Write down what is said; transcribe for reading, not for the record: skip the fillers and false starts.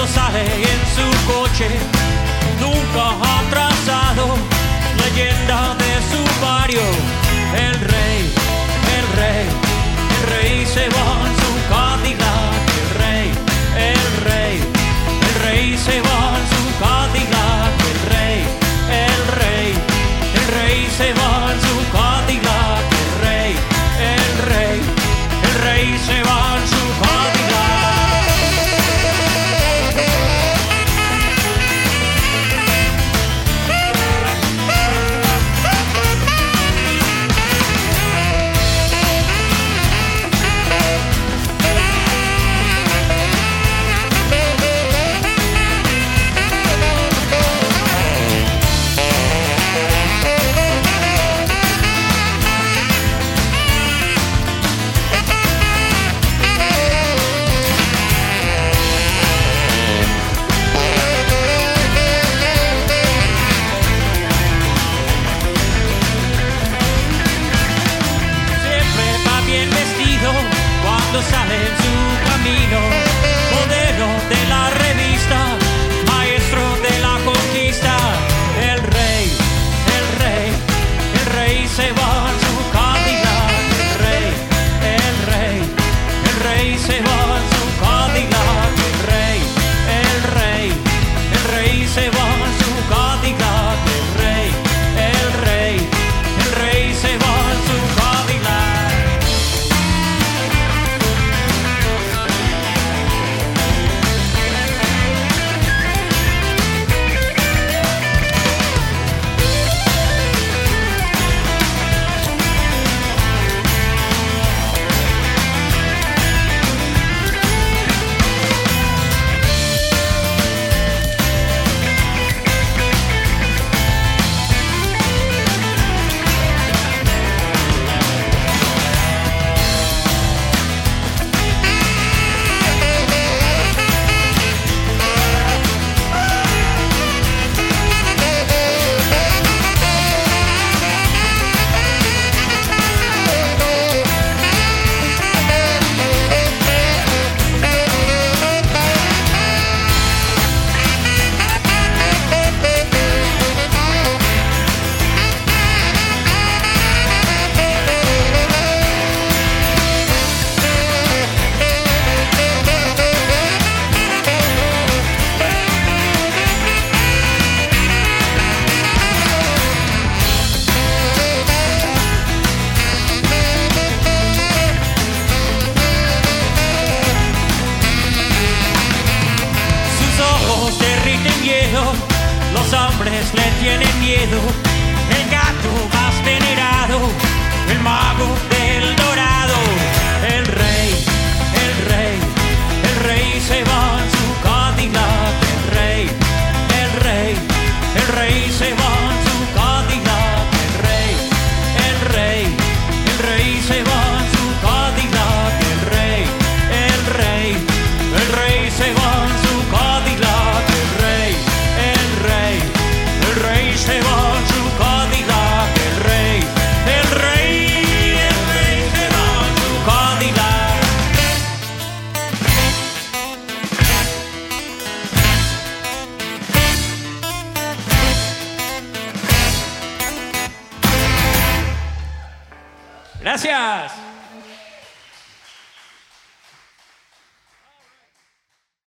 cuando sale en su coche, nunca ha trazado leyenda de su barrio. El rey, el rey, el rey se va en su Cadillac. El rey, el rey, el rey se va en su Cadillac. El rey, el rey, el rey se va en su Cadillac. El rey, el rey, el rey se va en su Cadillac. Cuando sale en su camino, modelo de la revista, maestro de la conquista. El rey, el rey, el rey se va en su Cadillac. El rey, el rey, el rey se va en su Cadillac. El rey, el rey, el rey se va en su Cadillac. El rey, el rey, el rey se va en su Cadillac. Los hombres le tienen miedo, el gato más venerado, el mago del dorado. El rey, el rey, el rey se va en su Cadillac. El rey, el rey, el rey se va en su Cadillac. El rey, el rey, el rey se va en su Cadillac. El rey, el rey, el rey se va en su Cadillac. El rey, el rey, el rey se va en su Cadillac. El rey, el rey, el rey se va en su Cadillac. Gracias.